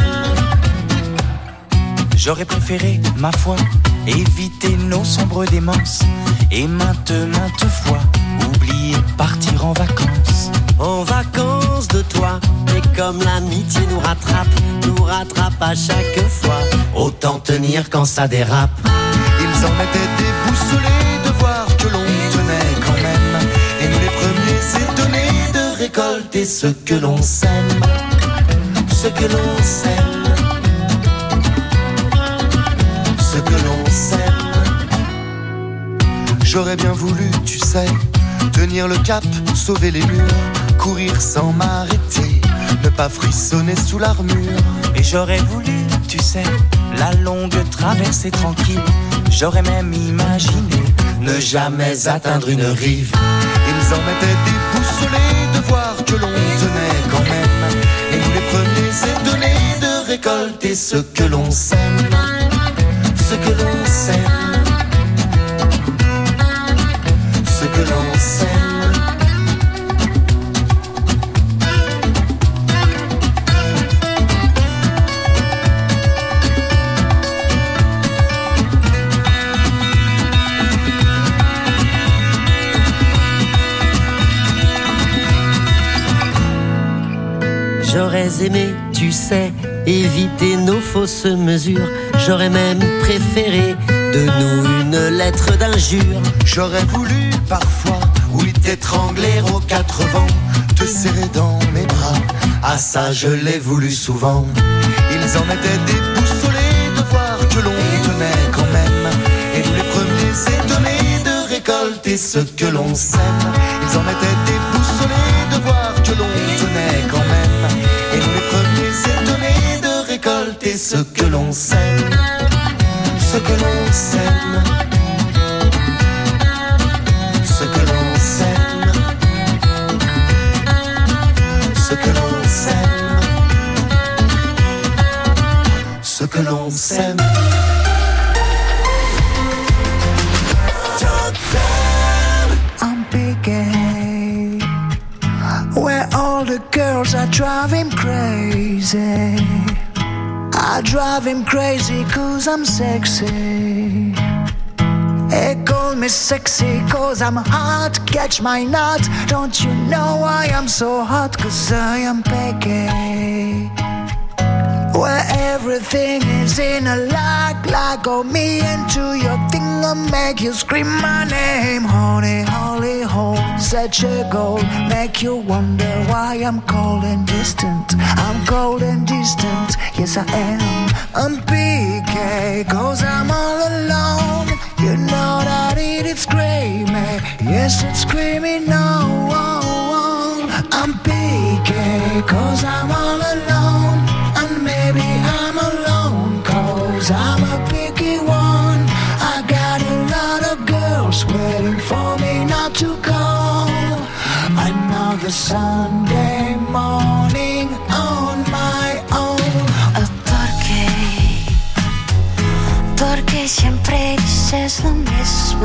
J'aurais préféré, ma foi, éviter nos sombres démences. Et maintes, maintes fois, oublier partir en vacances. En vacances de toi, mais comme l'amitié nous rattrape, nous rattrape à chaque fois. Autant tenir quand ça dérape. Ils en étaient déboussolés de voir que l'on tenait quand même. Et nous les premiers étonnés de récolter ce que l'on sème. Ce que l'on sème. Ce que l'on sème. J'aurais bien voulu, tu sais, tenir le cap, sauver les murs, courir sans m'arrêter, ne pas frissonner sous l'armure. Et j'aurais voulu, tu sais, la longue traversée tranquille. J'aurais même imaginé ne jamais atteindre une rive. Ils en étaient déboussolés de voir que l'on tenait quand même. Et nous les premiers étonnés de récolter ce que l'on sème. Ce que l'on sème. Ce que l'on sème. J'aurais aimé, tu sais, éviter nos fausses mesures. J'aurais même préféré de nous une lettre d'injure. J'aurais voulu parfois, oui, t'étrangler aux quatre vents, te serrer dans mes bras. Ah ça je l'ai voulu souvent. Ils en étaient déboussolés de voir que l'on tenait quand même. Et nous les premiers étonnés de récolter ce que l'on sème. Ils en étaient déboussolés de voir que l'on tenait quand même. Et nous les premiers étonnés de récolter ce que l'on sème. Ce que l'on sème. Ce que l'on sème. Ce que l'on sème. Ce que l'on sème. I'm picking where all the girls are driving crazy. I drive him crazy cause I'm sexy. They call me sexy cause I'm hot. Catch my nut. Don't you know I am so hot? Cause I am picky. Where everything is in a lock. Like oh me into your thing. I'll make you scream my name. Honey, holy hole. Such a goal. Make you wonder why I'm cold and distant. I'm cold and distant. Yes I am. I'm P K cause I'm all alone. You know that it is screaming. Yes it's screaming no. I'm P K cause I'm all alone. And maybe I'm alone cause I'm a picky one. I got a lot of girls waiting for me not to call. Another Sunday morning on my own. Porque siempre dices lo mismo.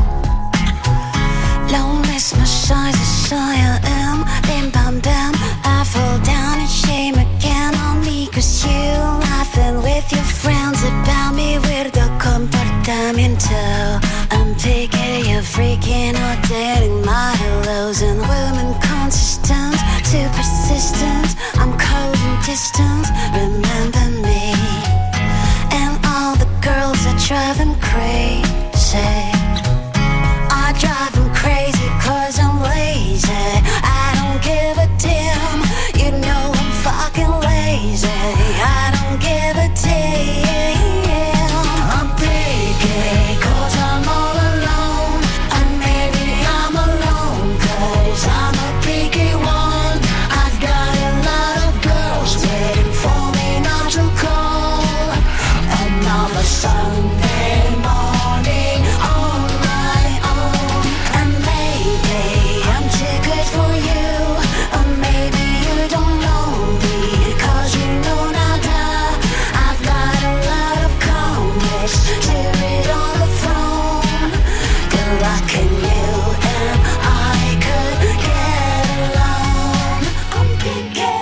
Lo mismo soy, soy I am. Bim bam bam, I fall down in shame again on me. Cause you laughing with your friends about me. Weirdo comportamiento. I'm picky, you're freaking out, dating my hellos. And women consistent, too persistent. I'm cold and distant, remember me. And all the girls that drive them crazy. I drive them crazy cause I'm lazy. I don't give a damn. You know I'm fucking lazy. I don't give a damn. I'm picky cause I'm all alone. And maybe I'm alone cause I'm a picky one. I've got a lot of girls waiting for me not to call. Another Sunday morning on my own. And maybe I'm too good for you. Or maybe you don't know me cause you know nada. I've got a lot of comics to read on the phone. Good luck in you and I could get along. I'm picky.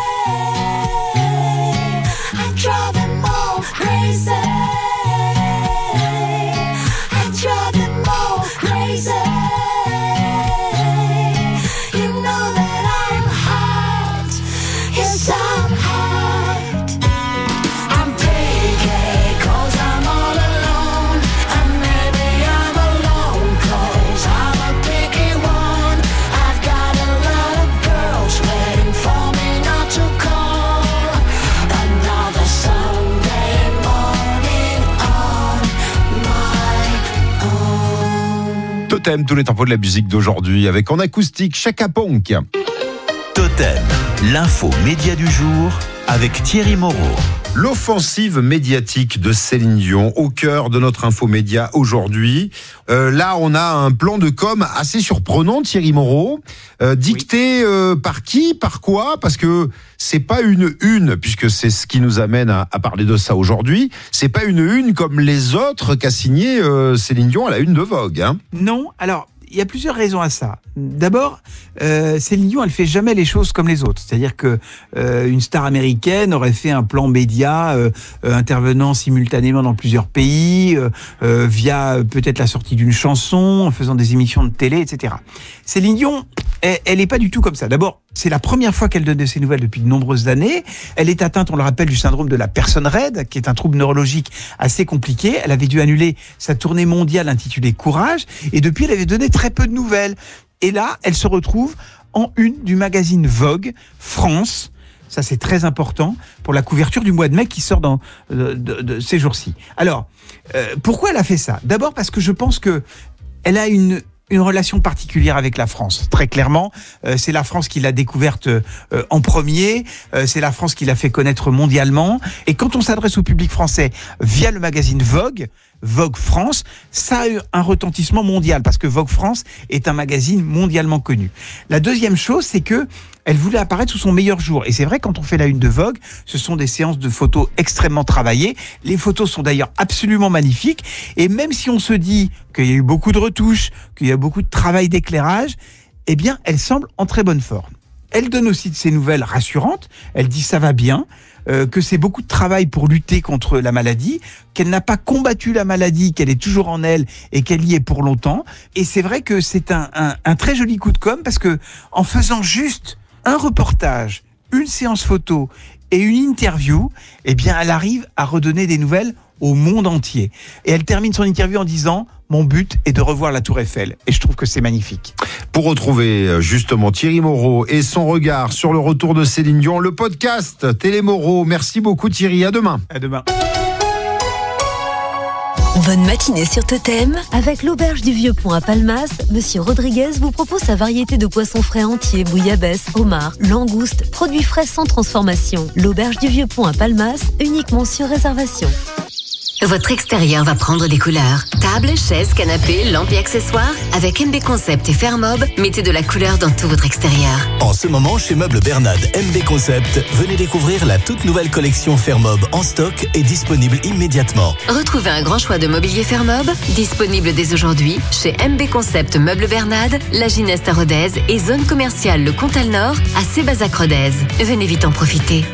I drive them all crazy. I drive them all crazy. You know that I'm hot. Yes, I'm hot. I'm picky cause I'm all alone. And maybe I'm alone cause I'm a picky one. I've got a lot of girls waiting for me not to call. Another Sunday morning on my own. Totem, tous les tempos de la musique d'aujourd'hui avec en acoustique Chaka Ponk. Totem, l'info média du jour avec Thierry Moreau. L'offensive médiatique de Céline Dion au cœur de notre infomédia aujourd'hui. Euh, là, on a un plan de com assez surprenant, Thierry Moreau, euh, dicté euh, par qui, par quoi, parce que c'est pas une une, puisque c'est ce qui nous amène à, à parler de ça aujourd'hui. C'est pas une une comme les autres qu'a signé euh, Céline Dion à la une de Vogue. Hein. Non, alors il y a plusieurs raisons à ça. D'abord, euh, Céline Dion, elle fait jamais les choses comme les autres. C'est-à-dire que euh, une star américaine aurait fait un plan média euh, euh, intervenant simultanément dans plusieurs pays, euh, euh, via peut-être la sortie d'une chanson, en faisant des émissions de télé, et cetera. Céline Dion, elle, elle est pas du tout comme ça. D'abord, C'est la première fois qu'elle donne de ses nouvelles depuis de nombreuses années. Elle est atteinte, on le rappelle, du syndrome de la personne raide, qui est un trouble neurologique assez compliqué. Elle avait dû annuler sa tournée mondiale intitulée Courage, et depuis, elle avait donné très peu de nouvelles. Et là, elle se retrouve en une du magazine Vogue France. Ça, c'est très important pour la couverture du mois de mai qui sort dans de, de, de ces jours-ci. Alors, euh, pourquoi elle a fait ça ? D'abord parce que je pense que elle a une une relation particulière avec la France. Très clairement, euh, c'est la France qui l'a découverte euh, en premier, euh, c'est la France qui l'a fait connaître mondialement. Et quand on s'adresse au public français via le magazine Vogue, Vogue France, ça a eu un retentissement mondial parce que Vogue France est un magazine mondialement connu. La deuxième chose, c'est que elle voulait apparaître sous son meilleur jour. Et c'est vrai, quand on fait la une de Vogue, ce sont des séances de photos extrêmement travaillées. Les photos sont d'ailleurs absolument magnifiques. Et même si on se dit qu'il y a eu beaucoup de retouches, qu'il y a beaucoup de travail d'éclairage, eh bien, elle semble en très bonne forme. Elle donne aussi de ses nouvelles rassurantes. Elle dit ça va bien, euh, que c'est beaucoup de travail pour lutter contre la maladie, qu'elle n'a pas combattu la maladie, qu'elle est toujours en elle et qu'elle y est pour longtemps. Et c'est vrai que c'est un, un, un très joli coup de com' parce que en faisant juste un reportage, une séance photo et une interview, eh bien, elle arrive à redonner des nouvelles au monde entier. Et elle termine son interview en disant « Mon but est de revoir la Tour Eiffel ». Et je trouve que c'est magnifique. Pour retrouver justement Thierry Moreau et son regard sur le retour de Céline Dion, le podcast Télé Moreau. Merci beaucoup Thierry, à demain. À demain. Bonne matinée sur Totem. Avec l'auberge du Vieux Pont à Palmas, Monsieur Rodriguez vous propose sa variété de poissons frais entiers, bouillabaisse, homard, langoustes, produits frais sans transformation. L'auberge du Vieux Pont à Palmas, uniquement sur réservation. Votre extérieur va prendre des couleurs. Table, chaises, canapés, lampes et accessoires. Avec M B Concept et Fermob, mettez de la couleur dans tout votre extérieur. En ce moment, chez Meubles Bernade M B Concept, venez découvrir la toute nouvelle collection Fermob en stock et disponible immédiatement. Retrouvez un grand choix de mobilier Fermob, disponible dès aujourd'hui chez M B Concept Meubles Bernade, La Gineste à Rodez et zone commerciale Le Comtal Nord à Sébazac Rodez. Venez vite en profiter.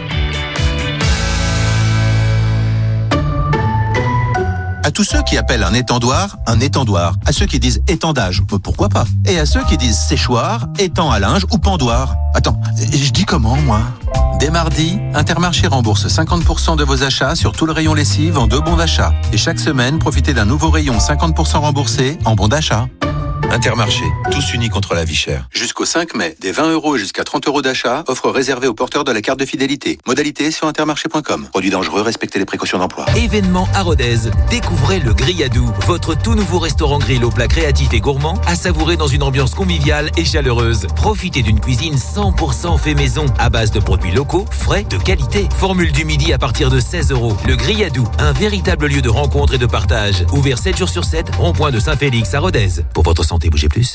À tous ceux qui appellent un étendoir, un étendoir. À ceux qui disent étendage, pourquoi pas. Et à ceux qui disent séchoir, étang à linge ou pendoir. Attends, je dis comment, moi ? Dès mardi, Intermarché rembourse cinquante pour cent de vos achats sur tout le rayon lessive en deux bons d'achat. Et chaque semaine, profitez d'un nouveau rayon cinquante pour cent remboursé en bons d'achat. Intermarché, tous unis contre la vie chère. Jusqu'au cinq mai, des vingt euros jusqu'à trente euros d'achat, offre réservée aux porteurs de la carte de fidélité. Modalité sur intermarché point com. Produit dangereux, respectez les précautions d'emploi. Événement à Rodez. Découvrez le Griadou, votre tout nouveau restaurant grill aux plats créatifs et gourmands, à savourer dans une ambiance conviviale et chaleureuse. Profitez d'une cuisine cent pour cent fait maison, à base de produits locaux, frais, de qualité. Formule du midi à partir de seize euros. Le Griadou, un véritable lieu de rencontre et de partage. Ouvert sept jours sur sept, rond-point de Saint-Félix à Rodez. Pour votre santé, bougez plus.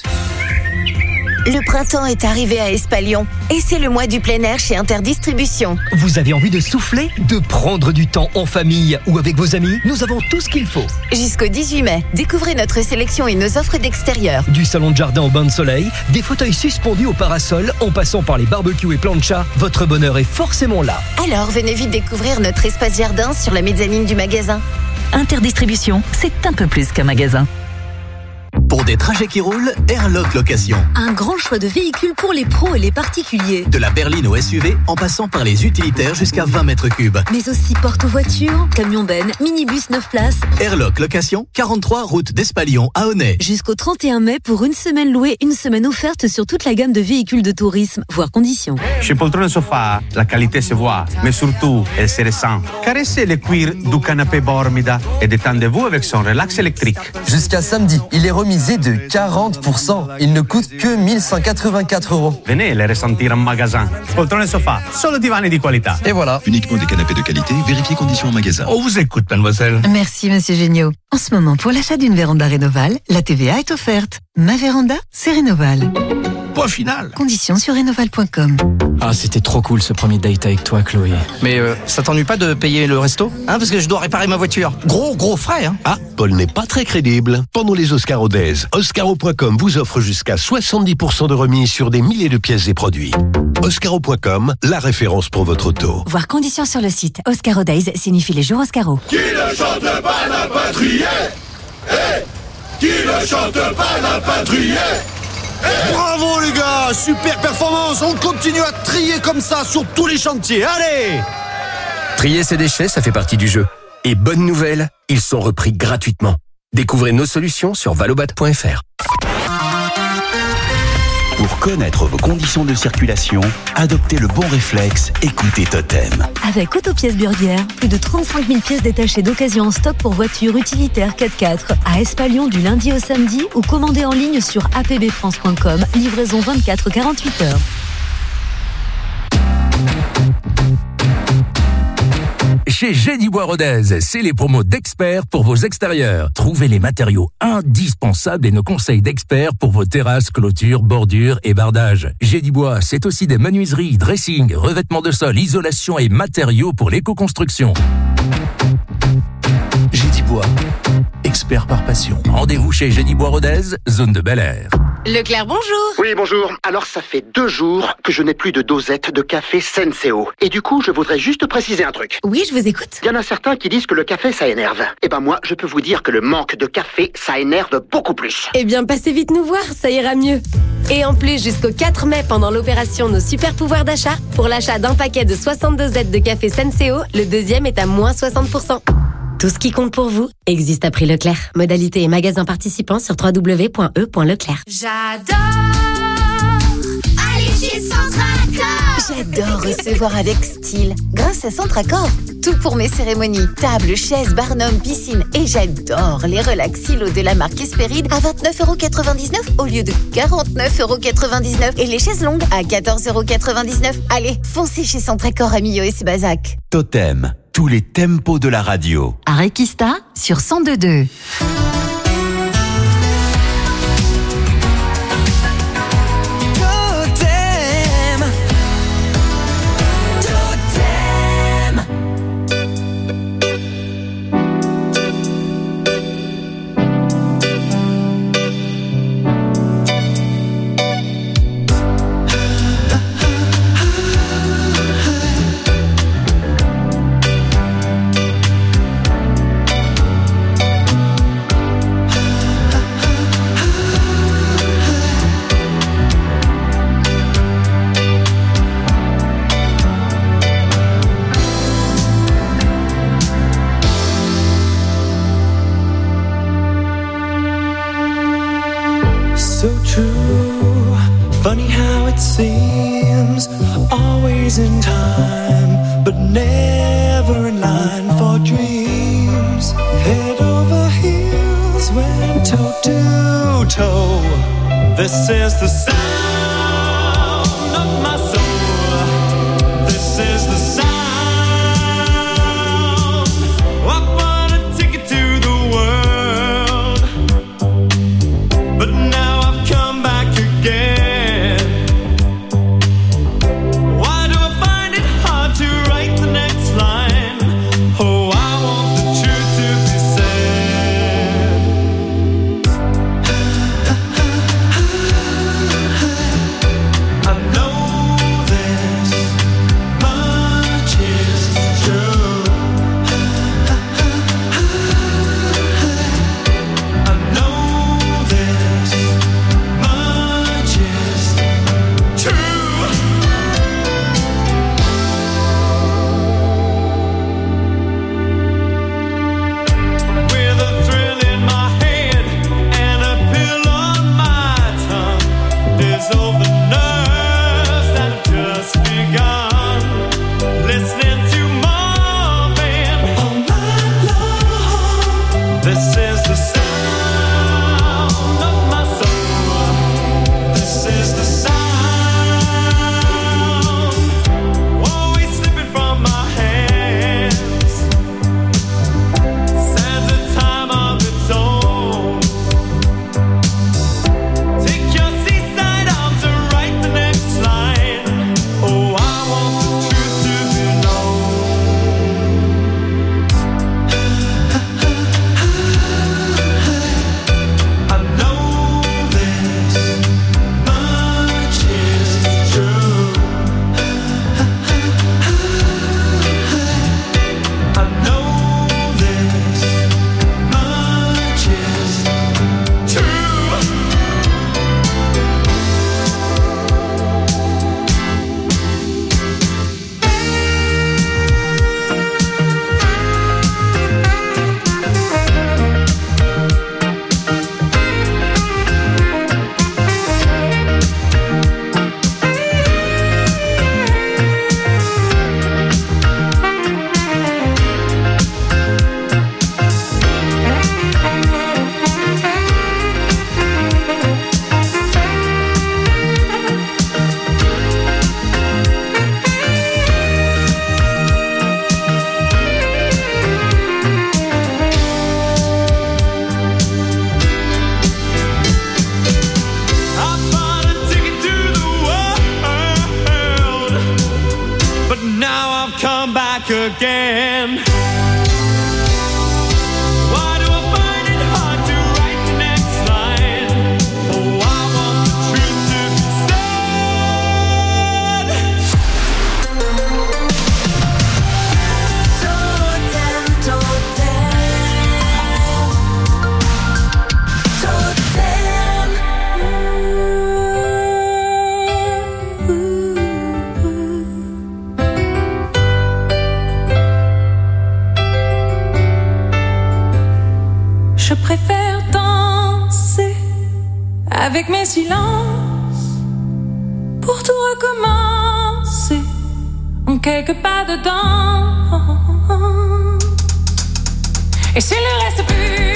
Le printemps est arrivé à Espalion et c'est le mois du plein air chez Interdistribution. Vous avez envie de souffler, de prendre du temps en famille ou avec vos amis ? Nous avons tout ce qu'il faut. Jusqu'au dix-huit mai, découvrez notre sélection et nos offres d'extérieur. Du salon de jardin au bain de soleil, des fauteuils suspendus au parasol, en passant par les barbecues et planchas, votre bonheur est forcément là. Alors venez vite découvrir notre espace jardin sur la mezzanine du magasin. Interdistribution, c'est un peu plus qu'un magasin. Pour des trajets qui roulent, Airlock Location. Un grand choix de véhicules pour les pros et les particuliers. De la berline au S U V, en passant par les utilitaires jusqu'à vingt mètres cubes. Mais aussi porte-voitures, camions-bennes, minibus neuf places. Airlock Location, quarante-trois route d'Espalion à Aunay. Jusqu'au trente et un mai pour une semaine louée, une semaine offerte sur toute la gamme de véhicules de tourisme, voire conditions. Chez Poltrone Sofa, la qualité se voit, mais surtout, elle se ressent. Caressez le cuir du canapé Bormida et détendez-vous avec son relax électrique. Jusqu'à samedi, il est remisé de quarante pour cent. Il ne coûte que mille cent quatre-vingt-quatre euros. Venez le ressentir en magasin. Poltrone Sofa, solo divani di qualità. Et voilà. Uniquement des canapés de qualité, vérifiez conditions en magasin. On vous écoute, mademoiselle. Merci, monsieur Géniaud. En ce moment, pour l'achat d'une véranda Rénoval, la T V A est offerte. Ma véranda, c'est Rénoval. Point final. Conditions sur rénoval point com. Ah, c'était trop cool ce premier date avec toi, Chloé. Mais euh, ça t'ennuie pas de payer le resto ? Hein, parce que je dois réparer ma voiture. Gros, gros frais, hein. Ah, Paul n'est pas très crédible. Pendant les Oscars Rodez, Oscaro point com vous offre jusqu'à soixante-dix pour cent de remise sur des milliers de pièces et produits. Oscaro point com, la référence pour votre auto. Voir conditions sur le site. Oscaro Days signifie les jours Oscaro. Qui ne chante pas n'a pas trié. Eh, qui ne chante pas n'a pas trié. Bravo les gars, super performance. On continue à trier comme ça sur tous les chantiers. Allez! Trier ses déchets, ça fait partie du jeu. Et bonne nouvelle, ils sont repris gratuitement. Découvrez nos solutions sur valobat point f r. Pour connaître vos conditions de circulation, adoptez le bon réflexe, écoutez Totem. Avec Autopièces Burguière, plus de trente-cinq mille pièces détachées d'occasion en stock pour voitures utilitaires quatre-quatre à Espalion du lundi au samedi ou commandez en ligne sur a p b france point com, livraison vingt-quatre à quarante-huit heures. Chez Gédibois Rodez, c'est les promos d'experts pour vos extérieurs. Trouvez les matériaux indispensables et nos conseils d'experts pour vos terrasses, clôtures, bordures et bardages. Gédibois, c'est aussi des menuiseries, dressing, revêtements de sol, isolation et matériaux pour l'éco-construction. Gédibois, expert par passion. Rendez-vous chez Gédibois Rodez, zone de Bel Air. Leclerc, bonjour. Oui, bonjour. Alors, ça fait deux jours que je n'ai plus de dosette de café Senseo. Et du coup, je voudrais juste préciser un truc. Oui, je vous écoute. Il y en a certains qui disent que le café, ça énerve. Eh ben moi, je peux vous dire que le manque de café, ça énerve beaucoup plus. Eh bien, passez vite nous voir, ça ira mieux. Et en plus, jusqu'au quatre mai, pendant l'opération Nos Super Pouvoirs d'achat, pour l'achat d'un paquet de soixante-deux dosettes de café Senseo, le deuxième est à moins soixante pour cent. Tout ce qui compte pour vous existe à prix Leclerc. Modalité et magasin participants sur w w w point e point leclerc. J'adore aller chez Centracor. J'adore recevoir avec style. Grâce à Centracor, tout pour mes cérémonies. Table, chaises, barnum, piscine. Et j'adore les relax silos de la marque Hespéride à vingt-neuf euros quatre-vingt-dix-neuf au lieu de quarante-neuf euros quatre-vingt-dix-neuf. Et les chaises longues à quatorze euros quatre-vingt-dix-neuf. Allez, foncez chez Centracor à Millau et Sébazac. Totem, tous les tempos de la radio. À Requista sur cent deux virgule deux. In time, but never in line for dreams. Head over heels, went toe to toe. This is the sound of my soul. This is the sound. I wanna take it to the world, but now I've come back again. again. Why do I find it hard to write the next line? Oh, I want the truth to be said. Totem, totem, Je préfère danser avec mes silences pour tout recommencer en quelques pas dedans. Et si le reste plus